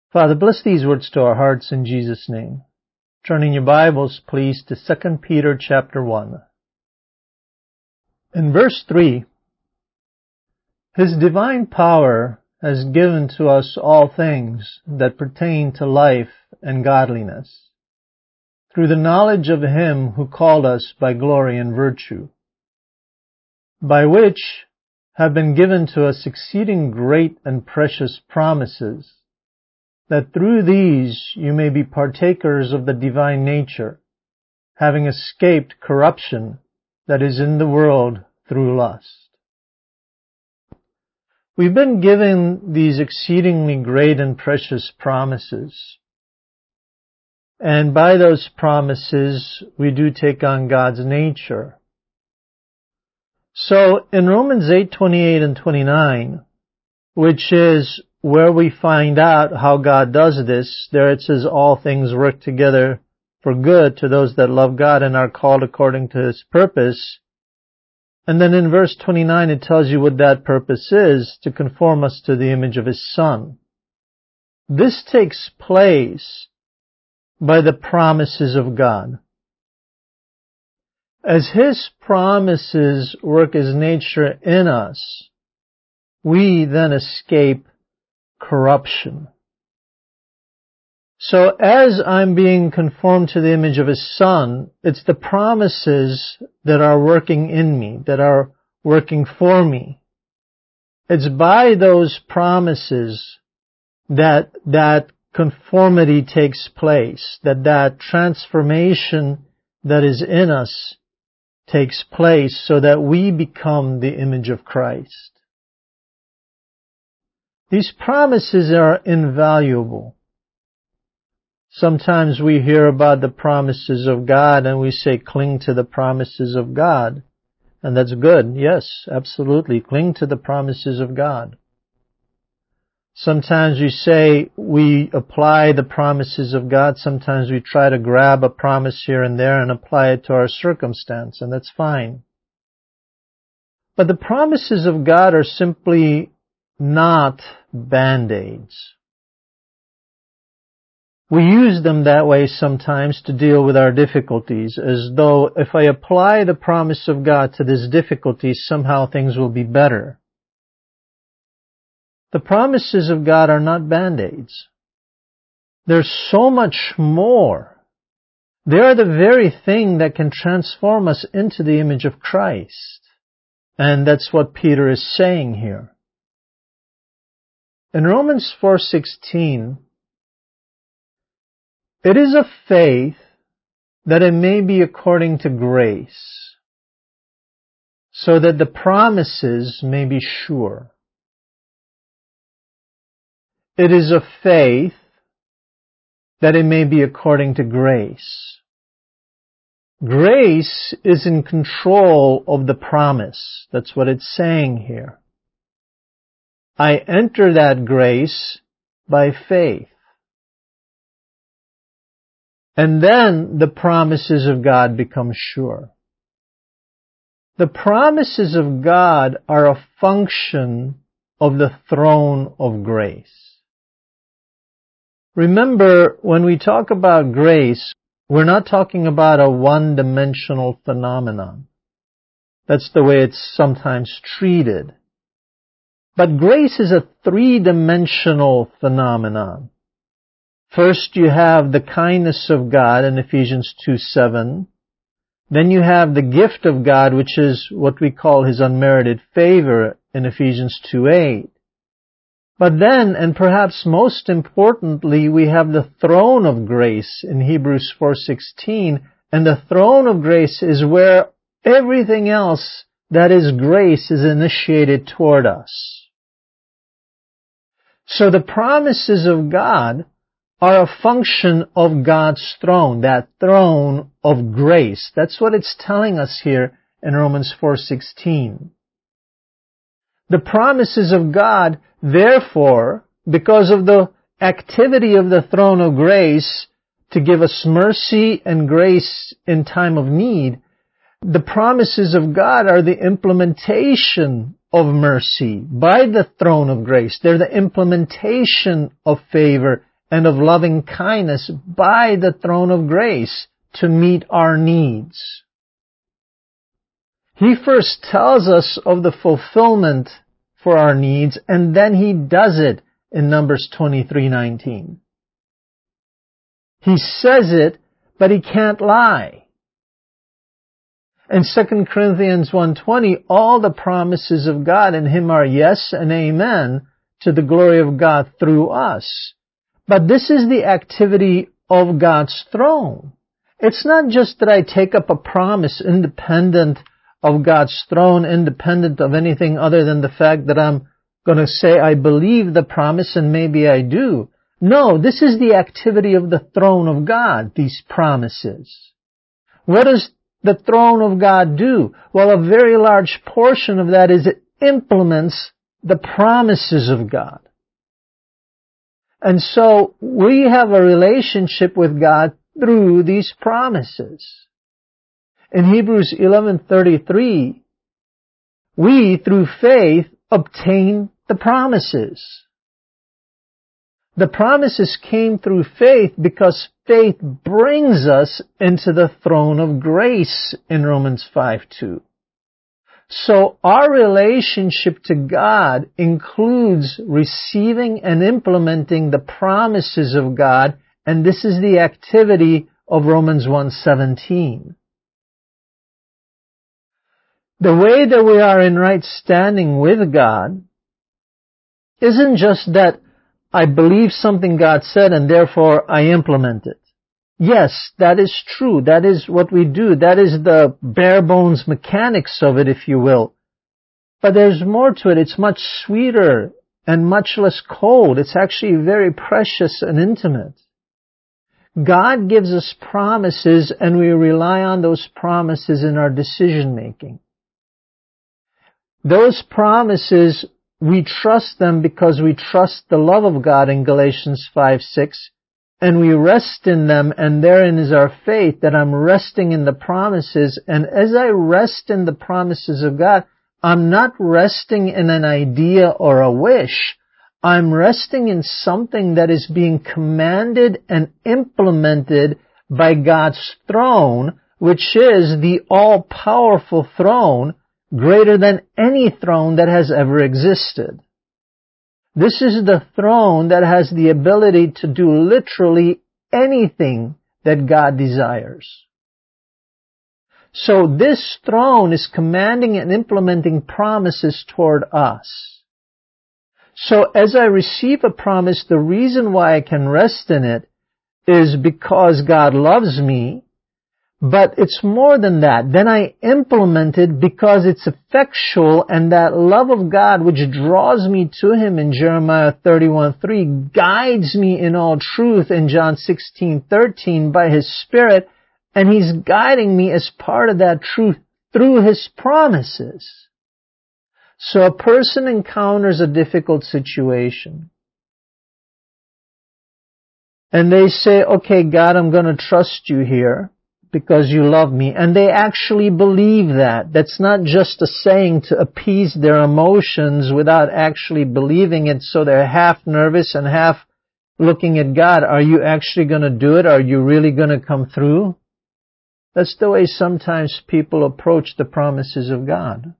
Father, bless these words to our hearts in Jesus' name. Turning your Bibles, please, to 2 Peter chapter 1. In verse 3, His divine power has given to us all things that pertain to life and godliness, through the knowledge of Him who called us by glory and virtue, by which have been given to us exceeding great and precious promises, that through these you may be partakers of the divine nature, having escaped corruption that is in the world through lust. We've been given these exceedingly great and precious promises, and by those promises we do take on God's nature. So in Romans 8:28 and 29, which is where we find out how God does this, there it says, all things work together for good to those that love God and are called according to His purpose. And then in verse 29 it tells you what that purpose is, to conform us to the image of His Son. This takes place by the promises of God. As His promises work His nature in us, we then escape corruption. So as I'm being conformed to the image of His Son, it's the promises that are working in me, that are working for me. It's by those promises that conformity takes place, that transformation that is in us takes place so that we become the image of Christ. These promises are invaluable. Sometimes we hear about the promises of God and we say, cling to the promises of God. And that's good. Yes, absolutely. Cling to the promises of God. Sometimes we say we apply the promises of God. Sometimes we try to grab a promise here and there and apply it to our circumstance, and that's fine. But the promises of God are simply not Band-Aids. We use them that way sometimes to deal with our difficulties, as though if I apply the promise of God to this difficulty, somehow things will be better. The promises of God are not Band-Aids. There's so much more. They are the very thing that can transform us into the image of Christ. And that's what Peter is saying here. In Romans 4:16, it is of faith that it may be according to grace, so that the promises may be sure. It is of faith that it may be according to grace. Grace is in control of the promise. That's what it's saying here. I enter that grace by faith. And then the promises of God become sure. The promises of God are a function of the throne of grace. Remember, when we talk about grace, we're not talking about a one-dimensional phenomenon. That's the way it's sometimes treated. But grace is a three-dimensional phenomenon. First, you have the kindness of God in Ephesians 2:7. Then you have the gift of God, which is what we call His unmerited favor in Ephesians 2:8. But then, and perhaps most importantly, we have the throne of grace in Hebrews 4:16. And the throne of grace is where everything else that is grace is initiated toward us. So the promises of God are a function of God's throne, that throne of grace. That's what it's telling us here in Romans 4:16. The promises of God, therefore, because of the activity of the throne of grace to give us mercy and grace in time of need, the promises of God are the implementation of mercy by the throne of grace. They're the implementation of favor and of loving kindness by the throne of grace to meet our needs. He first tells us of the fulfillment for our needs, and then he does it in Numbers 23:19. He says it, but he can't lie. In 2 Corinthians 1:20, all the promises of God in him are yes and amen to the glory of God through us. But this is the activity of God's throne. It's not just that I take up a promise independent of God's throne, independent of anything other than the fact that I'm going to say I believe the promise and maybe I do. No, this is the activity of the throne of God, these promises. What does the throne of God do? Well, a very large portion of that is it implements the promises of God. And so we have a relationship with God through these promises. In Hebrews 11:33, we, through faith, obtain the promises. The promises came through faith because faith brings us into the throne of grace in Romans 5:2. So our relationship to God includes receiving and implementing the promises of God, and this is the activity of Romans 1:17. The way that we are in right standing with God isn't just that I believe something God said and therefore I implement it. Yes, that is true. That is what we do. That is the bare bones mechanics of it, if you will. But there's more to it. It's much sweeter and much less cold. It's actually very precious and intimate. God gives us promises and we rely on those promises in our decision making. Those promises, we trust them because we trust the love of God in Galatians 5:6, and we rest in them, and therein is our faith, that I'm resting in the promises, and as I rest in the promises of God, I'm not resting in an idea or a wish. I'm resting in something that is being commanded and implemented by God's throne, which is the all-powerful throne, greater than any throne that has ever existed. This is the throne that has the ability to do literally anything that God desires. So this throne is commanding and implementing promises toward us. So as I receive a promise, the reason why I can rest in it is because God loves me. But it's more than that. Then I implement it because it's effectual, and that love of God which draws me to Him in Jeremiah 31:3 guides me in all truth in John 16:13 by His Spirit, and He's guiding me as part of that truth through His promises. So a person encounters a difficult situation. And they say, okay, God, I'm going to trust you here, because you love me. And they actually believe that. That's not just a saying to appease their emotions without actually believing it, so they're half nervous and half looking at God. Are you actually going to do it? Are you really going to come through? That's the way sometimes people approach the promises of God.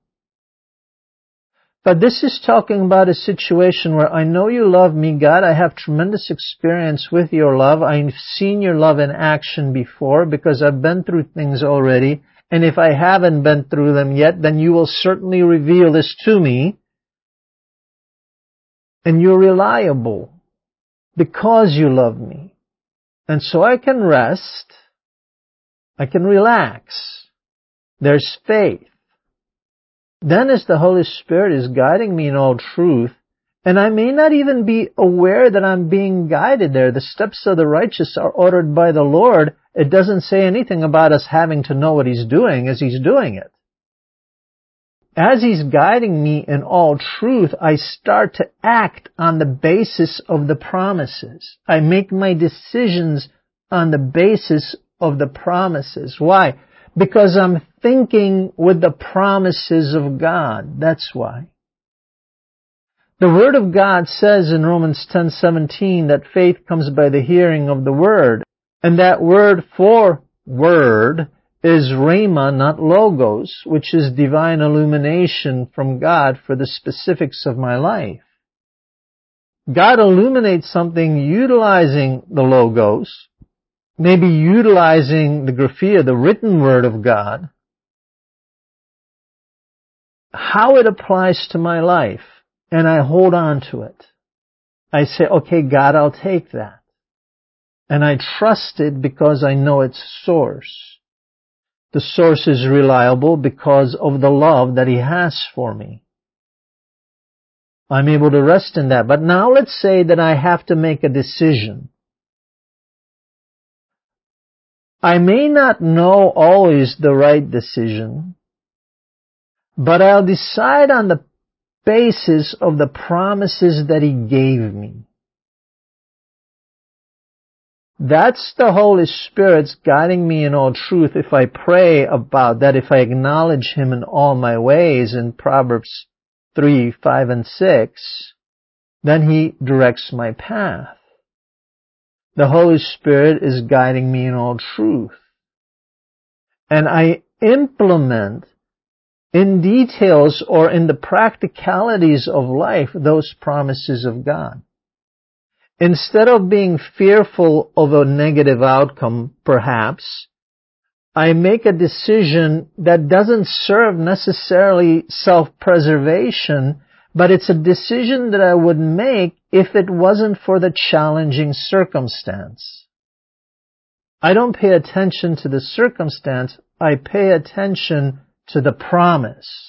But this is talking about a situation where I know you love me, God. I have tremendous experience with your love. I've seen your love in action before because I've been through things already. And if I haven't been through them yet, then you will certainly reveal this to me. And you're reliable because you love me. And so I can rest. I can relax. There's faith. Then as the Holy Spirit is guiding me in all truth, and I may not even be aware that I'm being guided there. The steps of the righteous are ordered by the Lord. It doesn't say anything about us having to know what He's doing as He's doing it. As He's guiding me in all truth, I start to act on the basis of the promises. I make my decisions on the basis of the promises. Why? Because I'm thinking with the promises of God. That's why. The Word of God says in Romans 10:17 that faith comes by the hearing of the Word. And that word for Word is rhema, not logos, which is divine illumination from God for the specifics of my life. God illuminates something utilizing the logos, maybe utilizing the graphia, the written Word of God. How it applies to my life, and I hold on to it. I say, okay, God, I'll take that. And I trust it because I know its source. The source is reliable because of the love that He has for me. I'm able to rest in that. But now let's say that I have to make a decision. I may not know always the right decision, but I'll decide on the basis of the promises that He gave me. That's the Holy Spirit's guiding me in all truth. If I pray about that, if I acknowledge Him in all my ways in Proverbs 3, 5, and 6, then He directs my path. The Holy Spirit is guiding me in all truth. And I implement in details or in the practicalities of life those promises of God. Instead of being fearful of a negative outcome, perhaps, I make a decision that doesn't serve necessarily self-preservation, but it's a decision that I would make if it wasn't for the challenging circumstance. I don't pay attention to the circumstance, I pay attention to the promise.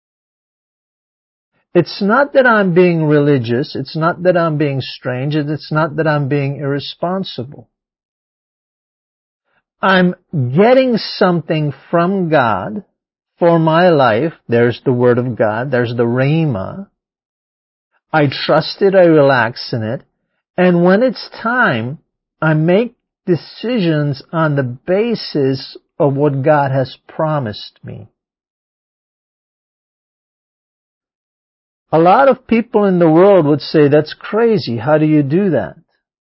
It's not that I'm being religious, it's not that I'm being strange, it's not that I'm being irresponsible. I'm getting something from God for my life. There's the Word of God, there's the Rhema. I trust it, I relax in it, and when it's time, I make decisions on the basis of what God has promised me. A lot of people in the world would say, that's crazy. How do you do that?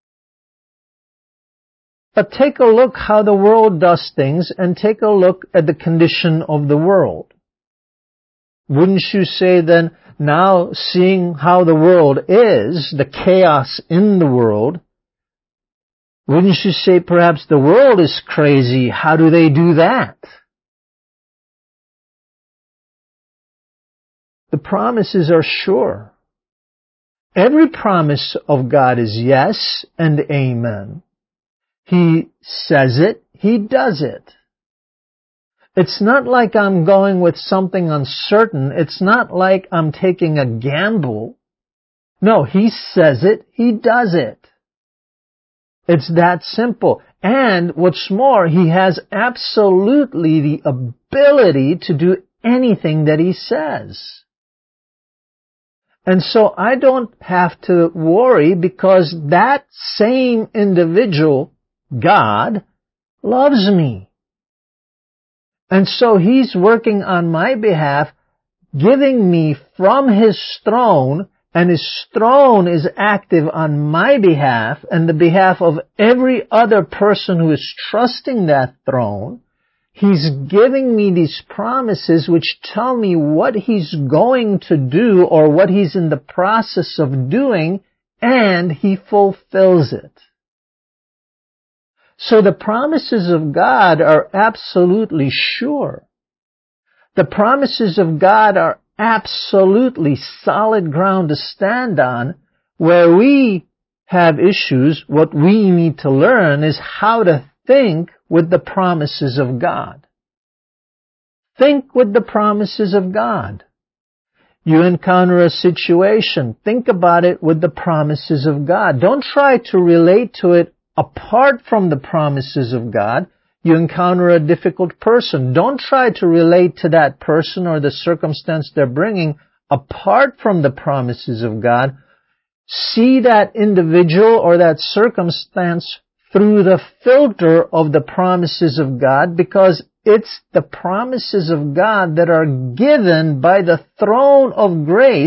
But take a look how the world does things and take a look at the condition of the world. Wouldn't you say then, now seeing how the world is, the chaos in the world, wouldn't you say perhaps the world is crazy? How do they do that? The promises are sure. Every promise of God is yes and amen. He says it, He does it. It's not like I'm going with something uncertain. It's not like I'm taking a gamble. No, He says it, He does it. It's that simple. And what's more, He has absolutely the ability to do anything that He says. And so I don't have to worry because that same individual, God, loves me. And so He's working on my behalf, giving me from His throne, and His throne is active on my behalf and the behalf of every other person who is trusting that throne. He's giving me these promises which tell me what He's going to do or what He's in the process of doing, and He fulfills it. So the promises of God are absolutely sure. The promises of God are absolutely solid ground to stand on. Where we have issues, what we need to learn is how to think with the promises of God. Think with the promises of God. You encounter a situation, think about it with the promises of God. Don't try to relate to it apart from the promises of God. You encounter a difficult person. Don't try to relate to that person or the circumstance they're bringing apart from the promises of God. See that individual or that circumstance through the filter of the promises of God, because it's the promises of God that are given by the throne of grace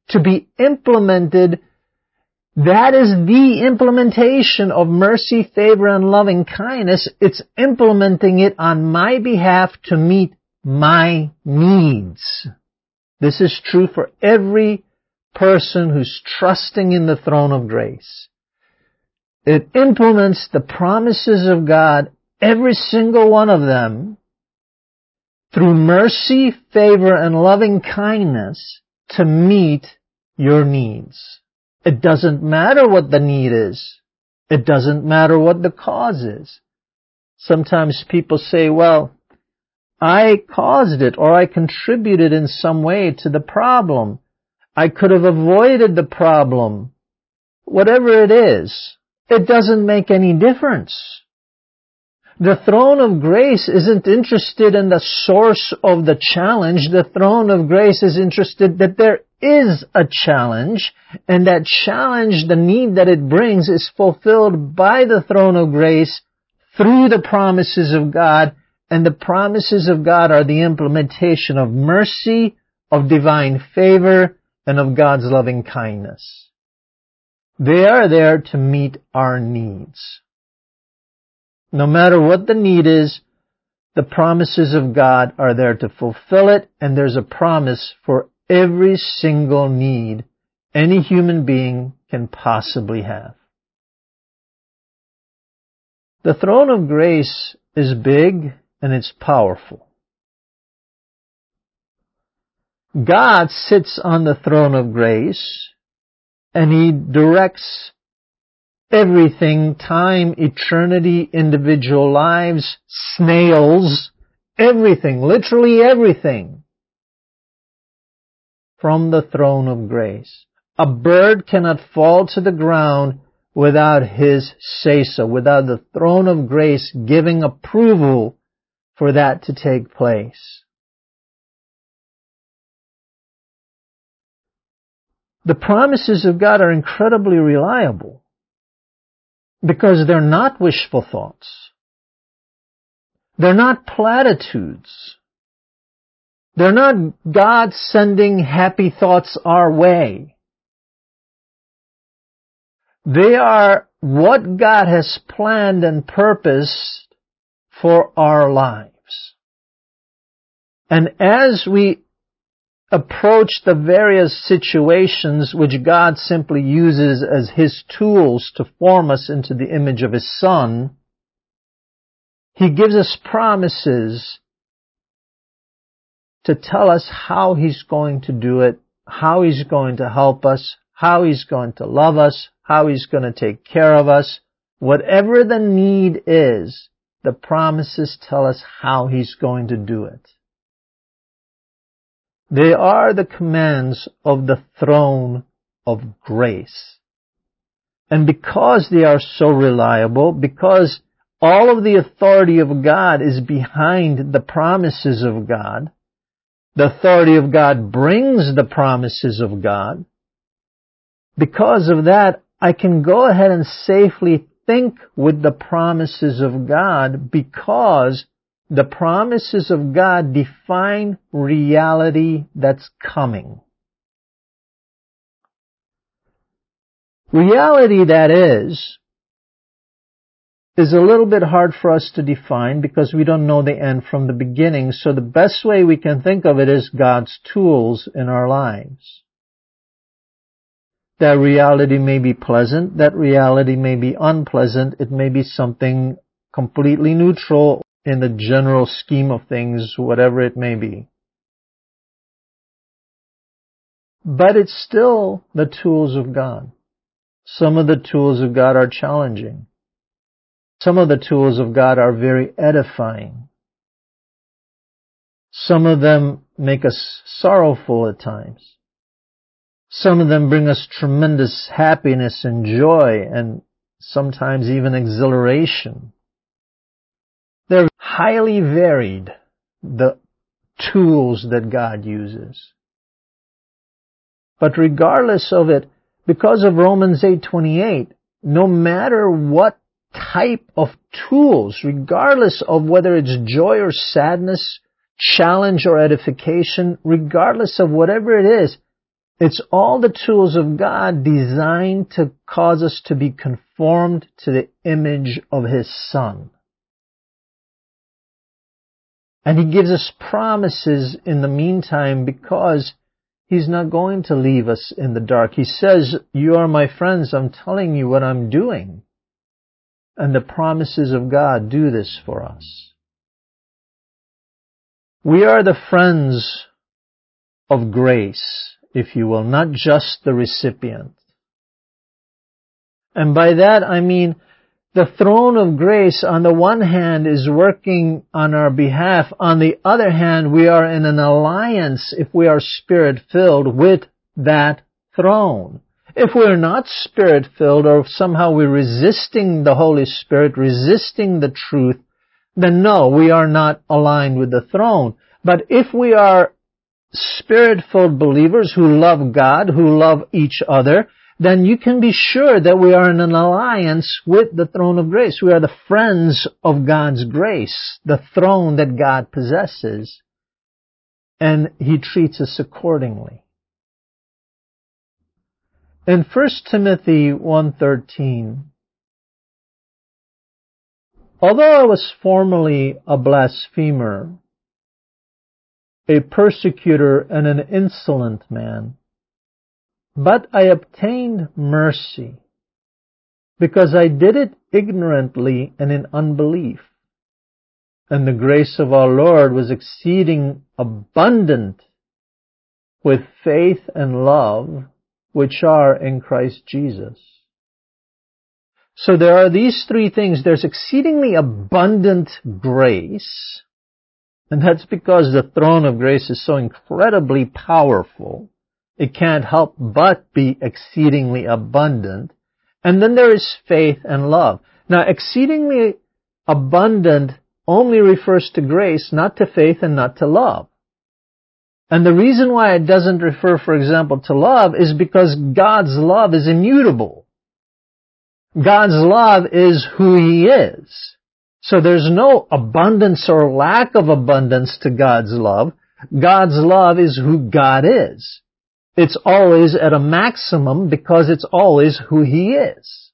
to be implemented. That is the implementation of mercy, favor, and loving kindness. It's implementing it on my behalf to meet my needs. This is true for every person who's trusting in the throne of grace. It implements the promises of God, every single one of them, through mercy, favor, and loving kindness to meet your needs. It doesn't matter what the need is. It doesn't matter what the cause is. Sometimes people say, well, I caused it or I contributed in some way to the problem. I could have avoided the problem. Whatever it is, it doesn't make any difference. The throne of grace isn't interested in the source of the challenge. The throne of grace is interested that there is a challenge, and that challenge, the need that it brings, is fulfilled by the throne of grace through the promises of God, and the promises of God are the implementation of mercy, of divine favor, and of God's loving kindness. They are there to meet our needs. No matter what the need is, the promises of God are there to fulfill it, and there's a promise for every single need any human being can possibly have. The throne of grace is big and it's powerful. God sits on the throne of grace and He directs everything, time, eternity, individual lives, snails, everything, literally everything, from the throne of grace. A bird cannot fall to the ground without His say-so, without the throne of grace giving approval for that to take place. The promises of God are incredibly reliable because they're not wishful thoughts. They're not platitudes. They're not God sending happy thoughts our way. They are what God has planned and purposed for our lives. And as we approach the various situations which God simply uses as His tools to form us into the image of His Son, He gives us promises to tell us how He's going to do it, how He's going to help us, how He's going to love us, how He's going to take care of us. Whatever the need is, the promises tell us how He's going to do it. They are the commands of the throne of grace. And because they are so reliable, because all of the authority of God is behind the promises of God, the authority of God brings the promises of God. Because of that, I can go ahead and safely think with the promises of God because the promises of God define reality that's coming. Reality that is a little bit hard for us to define because we don't know the end from the beginning. So the best way we can think of it is God's tools in our lives. That reality may be pleasant, that reality may be unpleasant, it may be something completely neutral in the general scheme of things, whatever it may be. But it's still the tools of God. Some of the tools of God are challenging. Some of the tools of God are very edifying. Some of them make us sorrowful at times. Some of them bring us tremendous happiness and joy and sometimes even exhilaration. They're highly varied, the tools that God uses. But regardless of it, because of Romans 8:28, no matter what type of tools, regardless of whether it's joy or sadness, challenge or edification, regardless of whatever it is, It's all the tools of God designed to cause us to be conformed to the image of His Son. And He gives us promises in the meantime because He's not going to leave us in the dark. He says, "You are my friends, I'm telling you what I'm doing." And the promises of God do this for us. We are the friends of grace, if you will, not just the recipient. And by that I mean the throne of grace on the one hand is working on our behalf. On the other hand, we are in an alliance, if we are Spirit-filled, with that throne. If we're not Spirit-filled, or if somehow we're resisting the Holy Spirit, resisting the truth, then no, we are not aligned with the throne. But if we are Spirit-filled believers who love God, who love each other, then you can be sure that we are in an alliance with the throne of grace. We are the friends of God's grace, the throne that God possesses, and He treats us accordingly. In 1 Timothy 1:13, although I was formerly a blasphemer, a persecutor, and an insolent man, but I obtained mercy, because I did it ignorantly and in unbelief. And the grace of our Lord was exceeding abundant with faith and love, which are in Christ Jesus. So there are these three things. There's exceedingly abundant grace, and that's because the throne of grace is so incredibly powerful. It can't help but be exceedingly abundant. And then there is faith and love. Now, exceedingly abundant only refers to grace, not to faith and not to love. And the reason why it doesn't refer, for example, to love is because God's love is immutable. God's love is who He is. So there's no abundance or lack of abundance to God's love. God's love is who God is. It's always at a maximum because it's always who He is.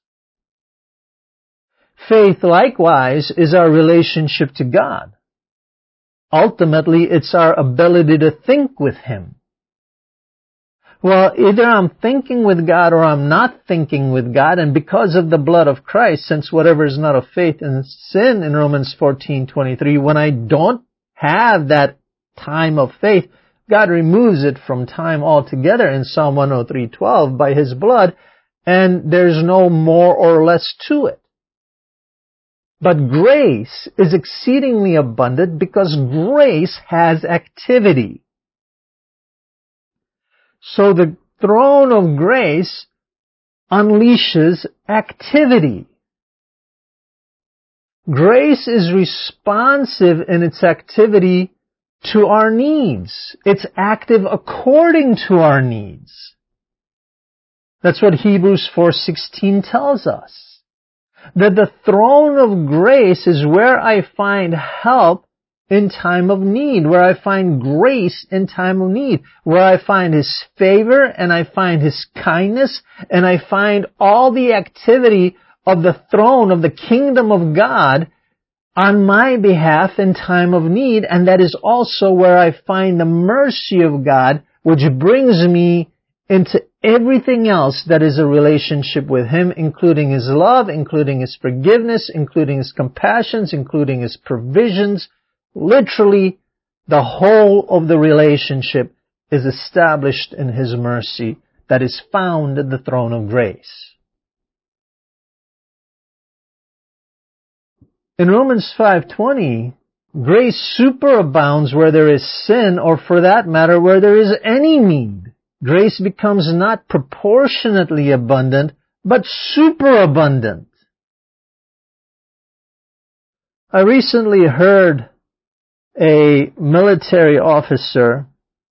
Faith, likewise, is our relationship to God. Ultimately, it's our ability to think with Him. Well, either I'm thinking with God or I'm not thinking with God, and because of the blood of Christ, since whatever is not of faith and sin in Romans 14:23, when I don't have that time of faith, God removes it from time altogether in Psalm 103:12 by His blood, and there's no more or less to it. But grace is exceedingly abundant because grace has activity. So the throne of grace unleashes activity. Grace is responsive in its activity to our needs. It's active according to our needs. That's what Hebrews 4:16 tells us. That the throne of grace is where I find help in time of need, where I find grace in time of need, where I find His favor and I find His kindness and I find all the activity of the throne of the kingdom of God on my behalf in time of need, and that is also where I find the mercy of God, which brings me into everything else that is a relationship with Him, including His love, including His forgiveness, including His compassions, including His provisions. Literally, the whole of the relationship is established in His mercy that is found at the throne of grace. In Romans 5:20, grace superabounds where there is sin, or for that matter, where there is any need. Grace becomes not proportionately abundant, but superabundant. I recently heard a military officer,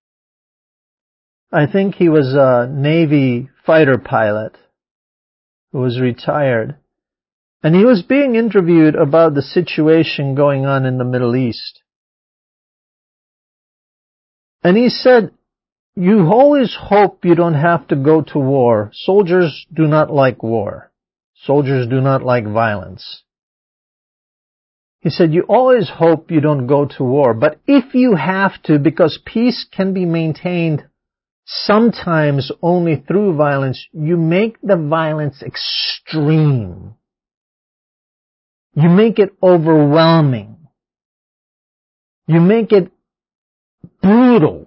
I think he was a Navy fighter pilot who was retired, and he was being interviewed about the situation going on in the Middle East. And he said, You always hope you don't have to go to war. Soldiers do not like war. Soldiers do not like violence. He said, you always hope you don't go to war, but if you have to, because peace can be maintained sometimes only through violence, you make the violence extreme. You make it overwhelming. You make it brutal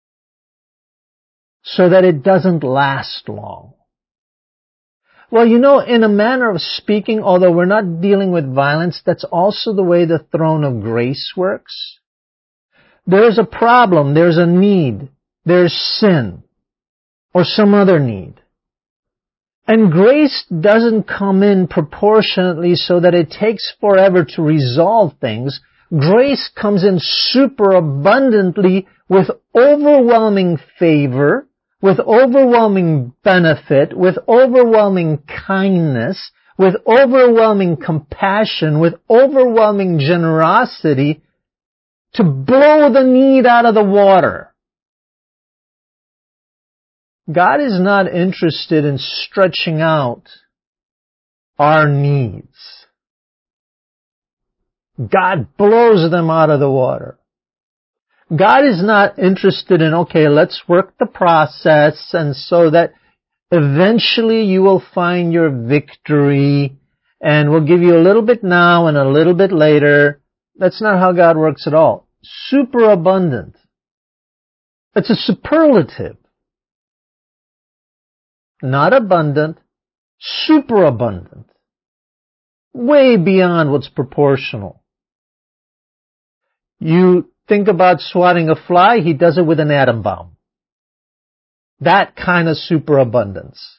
so that it doesn't last long. Well, in a manner of speaking, although we're not dealing with violence, that's also the way the throne of grace works. There's a problem, there's a need, there's sin, or some other need. And grace doesn't come in proportionately so that it takes forever to resolve things. Grace comes in superabundantly with overwhelming favor, with overwhelming benefit, with overwhelming kindness, with overwhelming compassion, with overwhelming generosity to blow the need out of the water. God is not interested in stretching out our needs. God blows them out of the water. God is not interested in, okay, let's work the process and so that eventually you will find your victory and we'll give you a little bit now and a little bit later. That's not how God works at all. Superabundant. It's a superlative. Not abundant, superabundant. Way beyond what's proportional. You think about swatting a fly, he does it with an atom bomb. That kind of superabundance.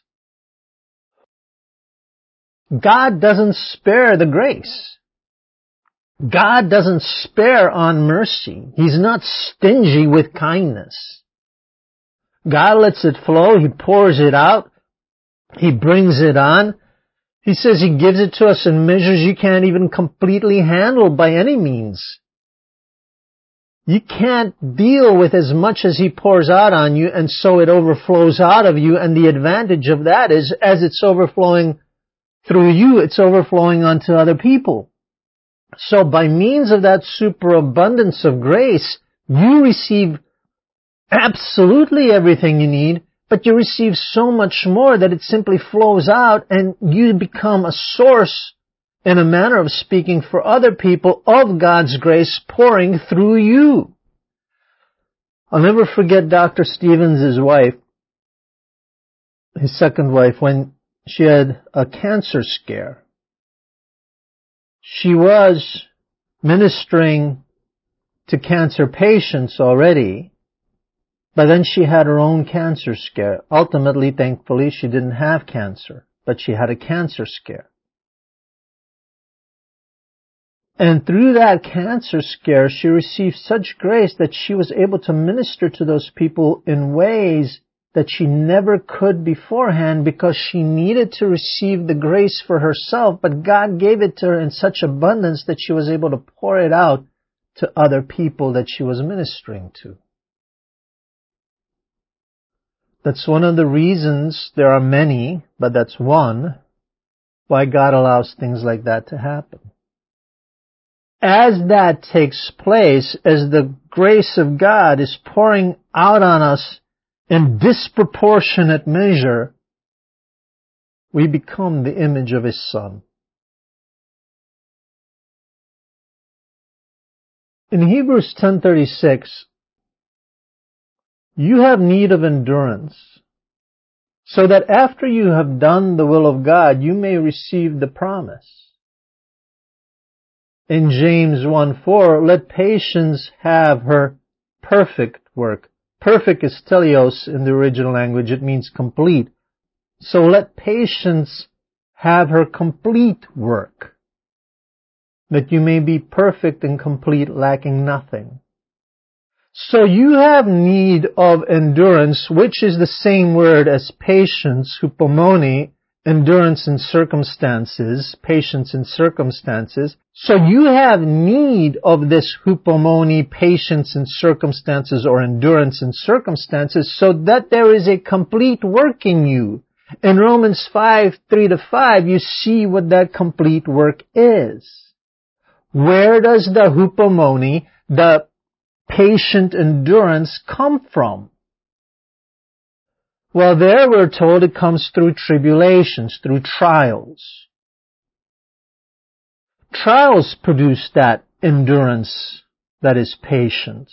God doesn't spare the grace. God doesn't spare on mercy. He's not stingy with kindness. God lets it flow. He pours it out. He brings it on. He says He gives it to us in measures you can't even completely handle by any means. You can't deal with as much as He pours out on you, and so it overflows out of you, and the advantage of that is, as it's overflowing through you, it's overflowing onto other people. So by means of that superabundance of grace, you receive absolutely everything you need, but you receive so much more that it simply flows out and you become a source, in a manner of speaking, for other people of God's grace pouring through you. I'll never forget Dr. Stevens' wife, his second wife, when she had a cancer scare. She was ministering to cancer patients already, but then she had her own cancer scare. Ultimately, thankfully, she didn't have cancer, but she had a cancer scare. And through that cancer scare, she received such grace that she was able to minister to those people in ways that she never could beforehand because she needed to receive the grace for herself, but God gave it to her in such abundance that she was able to pour it out to other people that she was ministering to. That's one of the reasons, there are many, but that's one, why God allows things like that to happen. As that takes place, as the grace of God is pouring out on us in disproportionate measure, we become the image of His Son. In Hebrews 10:36, you have need of endurance, so that after you have done the will of God, you may receive the promise. In James 1:4, let patience have her perfect work. Perfect is teleos in the original language. It means complete. So let patience have her complete work, that you may be perfect and complete, lacking nothing. So you have need of endurance, which is the same word as patience, hupomone, endurance in circumstances, patience in circumstances. So you have need of this hupomone, patience in circumstances, or endurance in circumstances, so that there is a complete work in you. In Romans 5:3-5, you see what that complete work is. Where does the hupomone, the patient endurance, come from? Well, there we're told it comes through tribulations, through trials. Trials produce that endurance that is patient.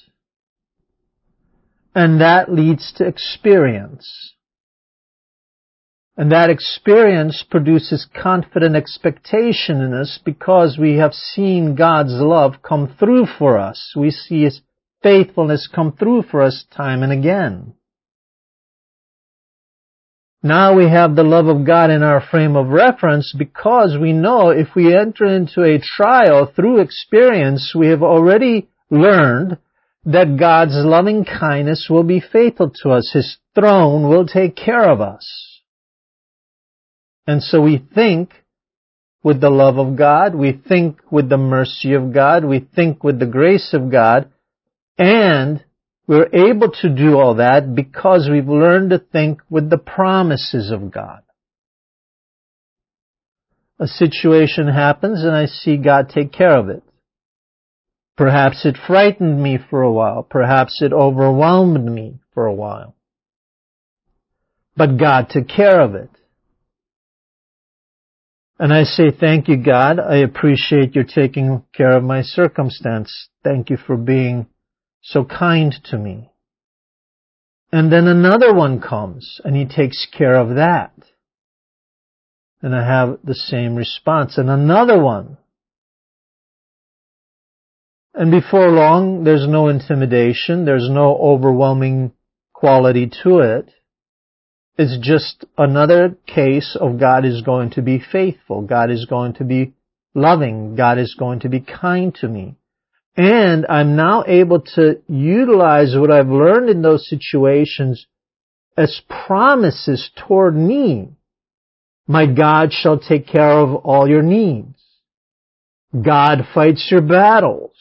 And that leads to experience. And that experience produces confident expectation in us because we have seen God's love come through for us. We see His faithfulness come through for us time and again. Now we have the love of God in our frame of reference because we know if we enter into a trial through experience, we have already learned that God's loving kindness will be faithful to us. His throne will take care of us. And so we think with the love of God, we think with the mercy of God, we think with the grace of God, and we're able to do all that because we've learned to think with the promises of God. A situation happens and I see God take care of it. Perhaps it frightened me for a while. Perhaps it overwhelmed me for a while. But God took care of it. And I say, thank you, God. I appreciate you taking care of my circumstance. Thank you for being so kind to me. And then another one comes, and He takes care of that. And I have the same response. And another one. And before long, there's no intimidation. There's no overwhelming quality to it. It's just another case of God is going to be faithful. God is going to be loving. God is going to be kind to me. And I'm now able to utilize what I've learned in those situations as promises toward me. My God shall take care of all your needs. God fights your battles.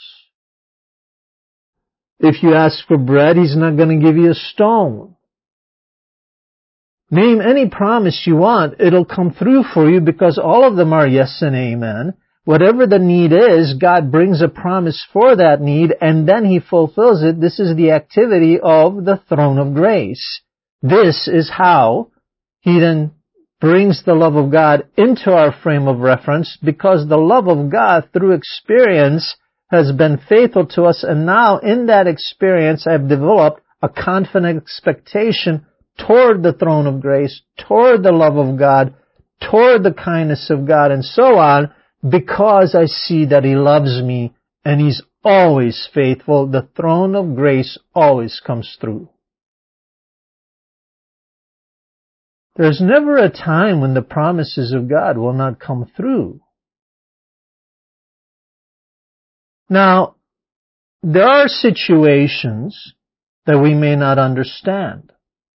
If you ask for bread, He's not going to give you a stone. Name any promise you want, it'll come through for you because all of them are yes and amen. Whatever the need is, God brings a promise for that need and then He fulfills it. This is the activity of the throne of grace. This is how He then brings the love of God into our frame of reference because the love of God through experience has been faithful to us, and now in that experience I've developed a confident expectation toward the throne of grace, toward the love of God, toward the kindness of God, and so on, because I see that He loves me and He's always faithful. The throne of grace always comes through. There's never a time when the promises of God will not come through. Now, there are situations that we may not understand.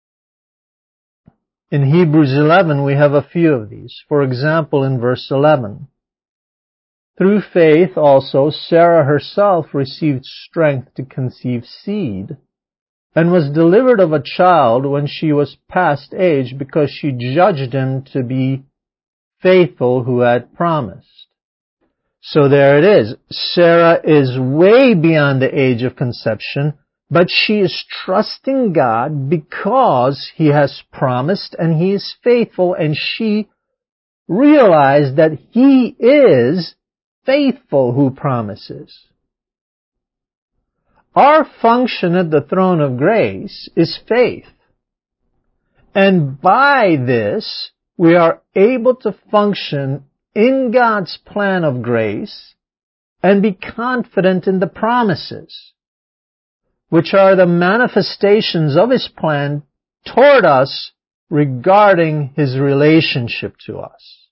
In Hebrews 11, we have a few of these. For example, in verse 11, through faith also Sarah herself received strength to conceive seed, and was delivered of a child when she was past age, because she judged him to be faithful who had promised. So there it is. Sarah is way beyond the age of conception, but she is trusting God because He has promised and He is faithful, and she realized that He is faithful who promises. Our function at the throne of grace is faith. And by this, we are able to function in God's plan of grace and be confident in the promises, which are the manifestations of His plan toward us regarding His relationship to us.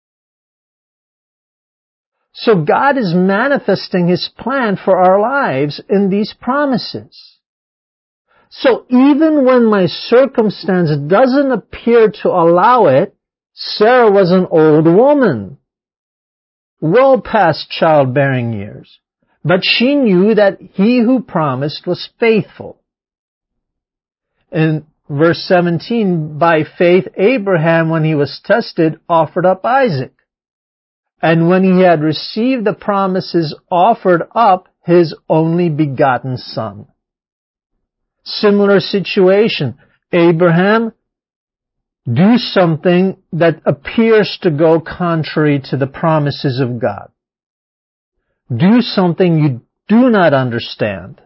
So God is manifesting His plan for our lives in these promises. So even when my circumstance doesn't appear to allow it, Sarah was an old woman, well past childbearing years, but she knew that he who promised was faithful. In verse 17, by faith Abraham, when he was tested, offered up Isaac. And when he had received the promises, offered up his only begotten son. Similar situation. Abraham, do something that appears to go contrary to the promises of God. Do something you do not understand.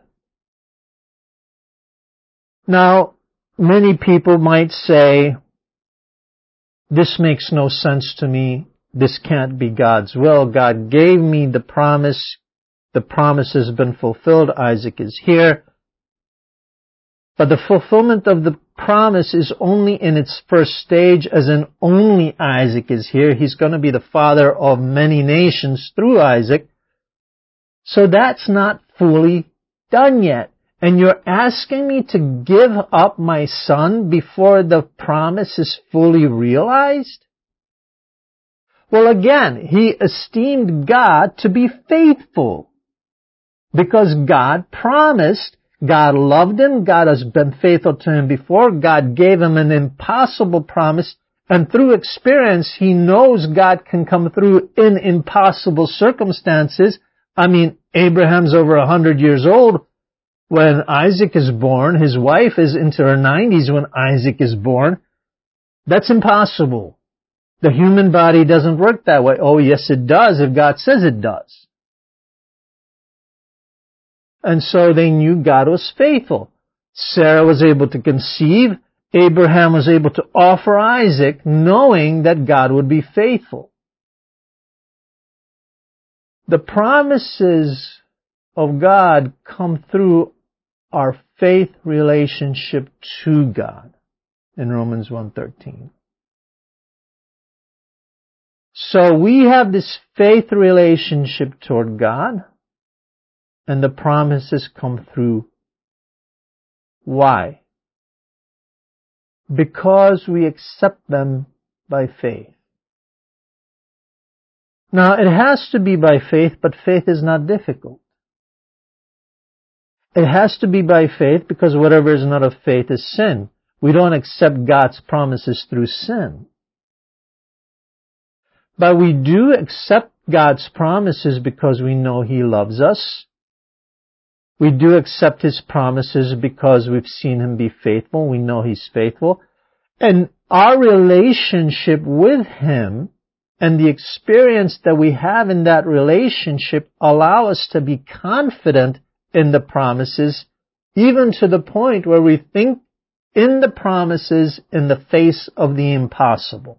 Now, many people might say, this makes no sense to me. This can't be God's will. God gave me the promise. The promise has been fulfilled. Isaac is here. But the fulfillment of the promise is only in its first stage, as in only Isaac is here. He's going to be the father of many nations through Isaac. So that's not fully done yet. And you're asking me to give up my son before the promise is fully realized? Well, again, he esteemed God to be faithful because God promised. God loved him. God has been faithful to him before. God gave him an impossible promise. And through experience, he knows God can come through in impossible circumstances. I mean, Abraham's over 100 years old when Isaac is born. His wife is into her 90s when Isaac is born. That's impossible. The human body doesn't work that way. Oh, yes, it does if God says it does. And so they knew God was faithful. Sarah was able to conceive. Abraham was able to offer Isaac, knowing that God would be faithful. The promises of God come through our faith relationship to God in Romans 1:13. So we have this faith relationship toward God, and the promises come through. Why? Because we accept them by faith. Now, it has to be by faith, but faith is not difficult. It has to be by faith because whatever is not of faith is sin. We don't accept God's promises through sin. But we do accept God's promises because we know He loves us. We do accept His promises because we've seen Him be faithful. We know He's faithful. And our relationship with Him and the experience that we have in that relationship allow us to be confident in the promises, even to the point where we think in the promises in the face of the impossible.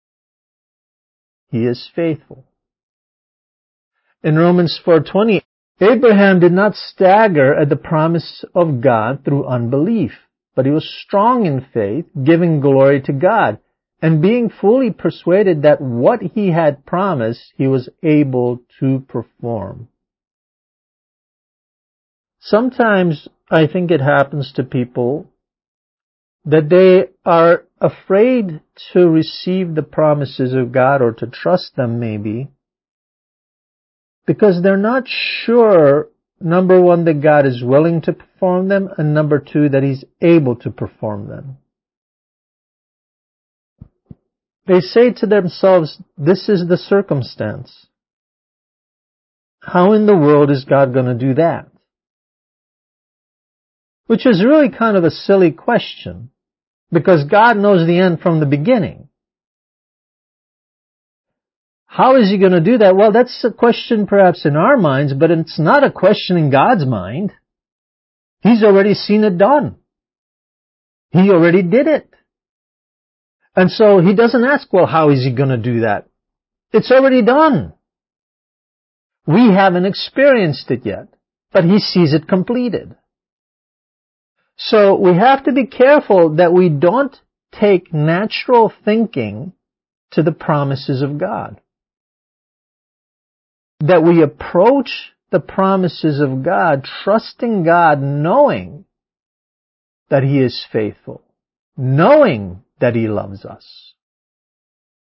He is faithful. In Romans 4:20, Abraham did not stagger at the promise of God through unbelief, but he was strong in faith, giving glory to God, and being fully persuaded that what he had promised, he was able to perform. Sometimes I think it happens to people that they are afraid to receive the promises of God or to trust them maybe because they're not sure, number one, that God is willing to perform them, and number two, that He's able to perform them. They say to themselves, this is the circumstance. How in the world is God going to do that? Which is really kind of a silly question, because God knows the end from the beginning. How is He going to do that? Well, that's a question perhaps in our minds, but it's not a question in God's mind. He's already seen it done. He already did it. And so He doesn't ask, well, how is He going to do that? It's already done. We haven't experienced it yet, but He sees it completed. So we have to be careful that we don't take natural thinking to the promises of God. That we approach the promises of God, trusting God, knowing that He is faithful, knowing that He loves us.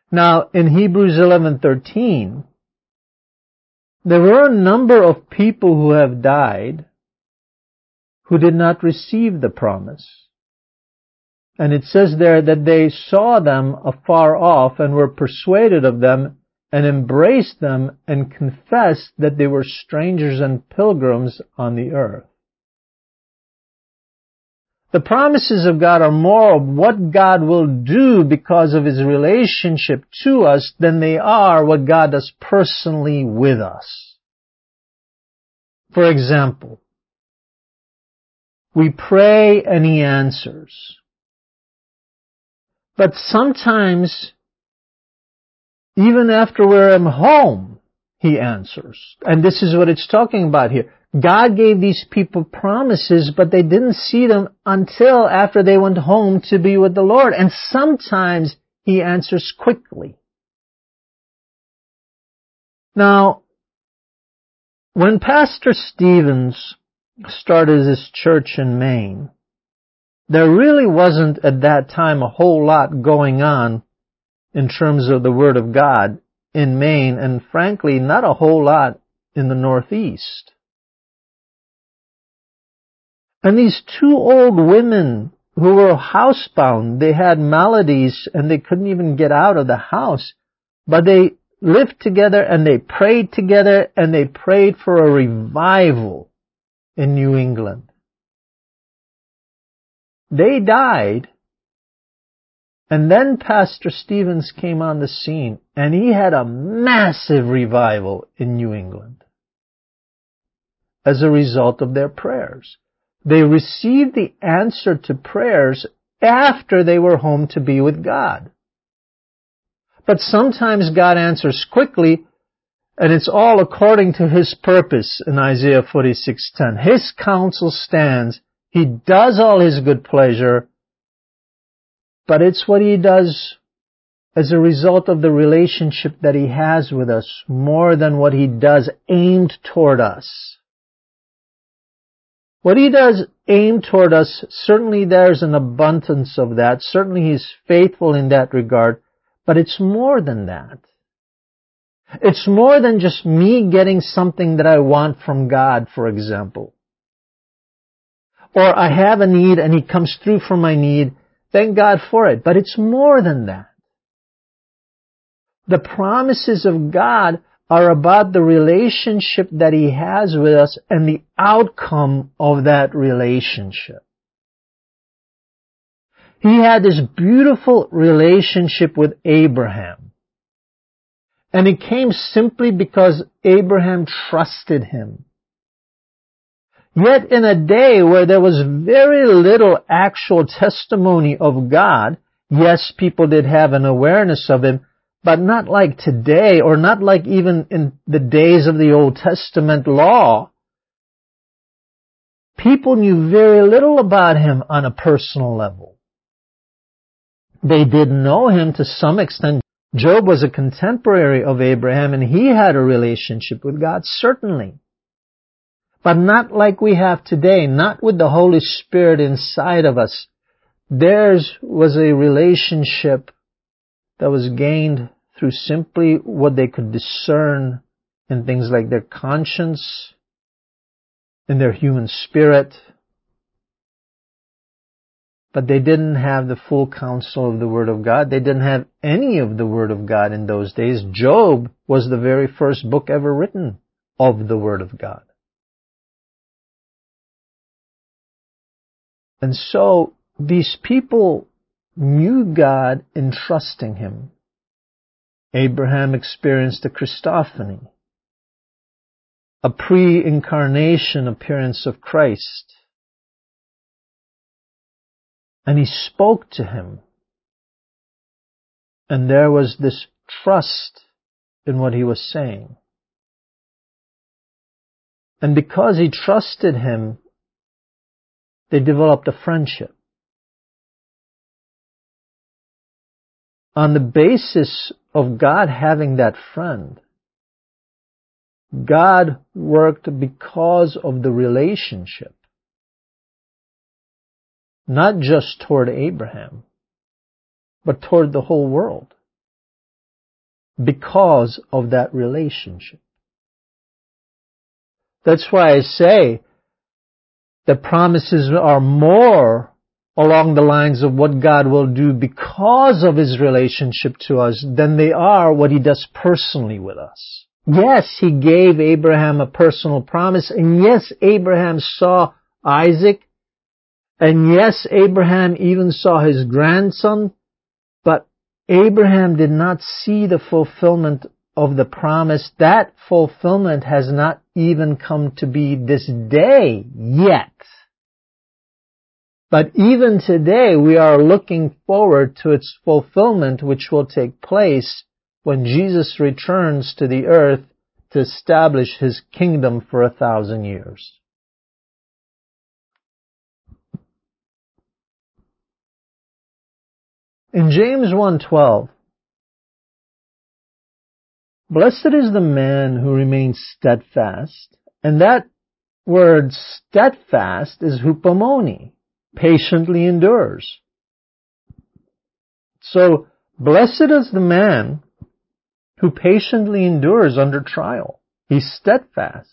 Now, in Hebrews 11:13, there were a number of people who have died who did not receive the promise. And it says there that they saw them afar off and were persuaded of them and embraced them and confessed that they were strangers and pilgrims on the earth. The promises of God are more of what God will do because of His relationship to us than they are what God does personally with us. For example, we pray and He answers. But sometimes, even after we're home, He answers. And this is what it's talking about here. God gave these people promises, but they didn't see them until after they went home to be with the Lord. And sometimes He answers quickly. Now, when Pastor Stevens started his church in Maine, there really wasn't at that time a whole lot going on in terms of the Word of God in Maine, and frankly, not a whole lot in the Northeast. And these two old women who were housebound, they had maladies and they couldn't even get out of the house, but they lived together and they prayed together and they prayed for a revival in New England. They died, and then Pastor Stevens came on the scene, and he had a massive revival in New England as a result of their prayers. They received the answer to prayers after they were home to be with God. But sometimes God answers quickly, and it's all according to His purpose in Isaiah 46:10. His counsel stands. He does all His good pleasure, but it's what He does as a result of the relationship that He has with us more than what He does aimed toward us. What He does aimed toward us, certainly there's an abundance of that. Certainly He's faithful in that regard, but it's more than that. It's more than just me getting something that I want from God, for example. Or I have a need and He comes through for my need. Thank God for it. But it's more than that. The promises of God are about the relationship that He has with us and the outcome of that relationship. He had this beautiful relationship with Abraham. And it came simply because Abraham trusted Him. Yet in a day where there was very little actual testimony of God, yes, people did have an awareness of Him, but not like today, or not like even in the days of the Old Testament law. People knew very little about Him on a personal level. They did know Him to some extent. Job was a contemporary of Abraham, and he had a relationship with God, certainly. But not like we have today, not with the Holy Spirit inside of us. Theirs was a relationship that was gained through simply what they could discern in things like their conscience, in their human spirit. But they didn't have the full counsel of the Word of God. They didn't have any of the Word of God in those days. Job was the very first book ever written of the Word of God. And so these people knew God in trusting Him. Abraham experienced a Christophany, a pre-incarnation appearance of Christ. And he spoke to Him. And there was this trust in what He was saying. And because he trusted Him, they developed a friendship. On the basis of God having that friend, God worked because of the relationship, not just toward Abraham, but toward the whole world. because of that relationship. That's why I say the promises are more along the lines of what God will do because of His relationship to us than they are what He does personally with us. Yes, He gave Abraham a personal promise, and yes, Abraham saw Isaac, and yes, Abraham even saw his grandson, but Abraham did not see the fulfillment of the promise. That fulfillment has not even come to be this day yet. But even today, we are looking forward to its fulfillment, which will take place when Jesus returns to the earth to establish His kingdom for 1,000 years. In James 1:12, blessed is the man who remains steadfast, and that word steadfast is hupomone, patiently endures. So, blessed is the man who patiently endures under trial. He's steadfast.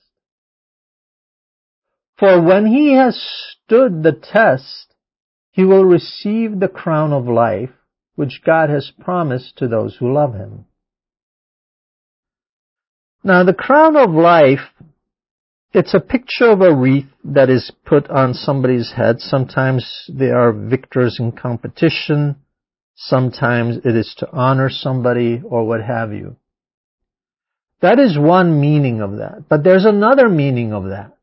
For when he has stood the test, he will receive the crown of life, which God has promised to those who love Him. Now, the crown of life, it's a picture of a wreath that is put on somebody's head. Sometimes they are victors in competition. Sometimes it is to honor somebody or what have you. That is one meaning of that. But there's another meaning of that.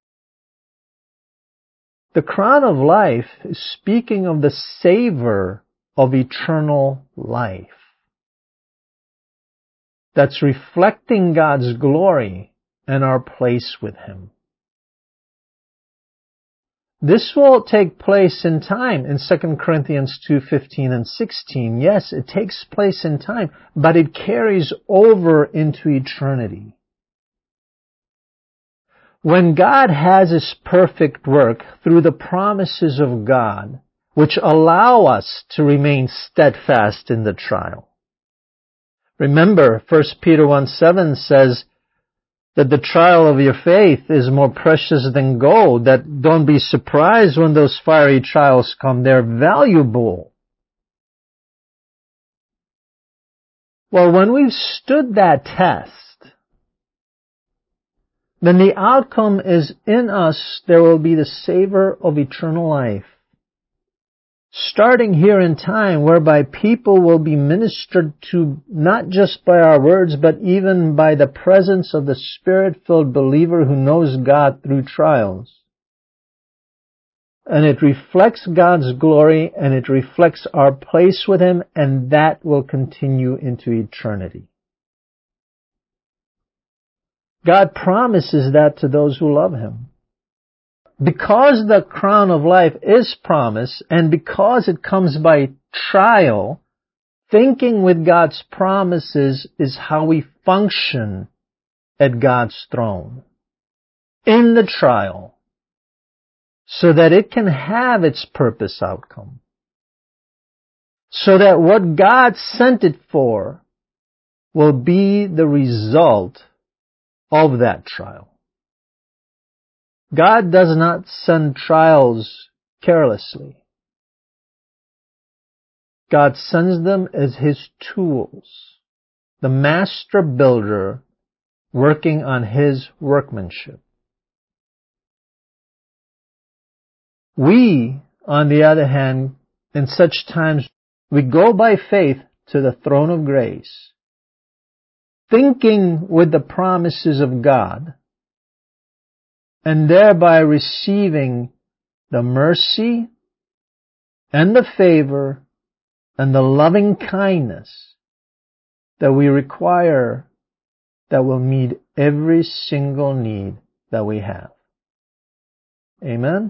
The crown of life is speaking of the savor of eternal life. That's reflecting God's glory and our place with Him. This will take place in time in 2 Corinthians 2:15 and 16. Yes, it takes place in time, but it carries over into eternity. When God has His perfect work through the promises of God, which allow us to remain steadfast in the trial. Remember, 1 Peter 1:7 says that the trial of your faith is more precious than gold, that don't be surprised when those fiery trials come. They're valuable. Well, when we've stood that test, then the outcome is in us there will be the savor of eternal life. Starting here in time, whereby people will be ministered to not just by our words, but even by the presence of the Spirit-filled believer who knows God through trials. And it reflects God's glory, and it reflects our place with Him, and that will continue into eternity. God promises that to those who love Him. Because the crown of life is promised, and because it comes by trial, thinking with God's promises is how we function at God's throne. In the trial. So that it can have its purpose outcome. So that what God sent it for will be the result of that trial. God does not send trials carelessly. God sends them as His tools, the master builder working on His workmanship. We, on the other hand, in such times, we go by faith to the throne of grace, thinking with the promises of God, and thereby receiving the mercy and the favor and the loving kindness that we require that will meet every single need that we have. Amen?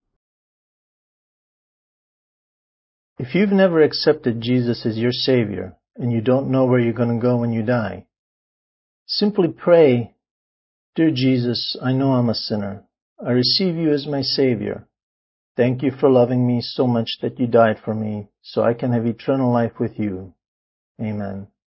If you've never accepted Jesus as your Savior and you don't know where you're going to go when you die, simply pray, "Dear Jesus, I know I'm a sinner. I receive you as my Savior. Thank you for loving me so much that you died for me so I can have eternal life with you. Amen."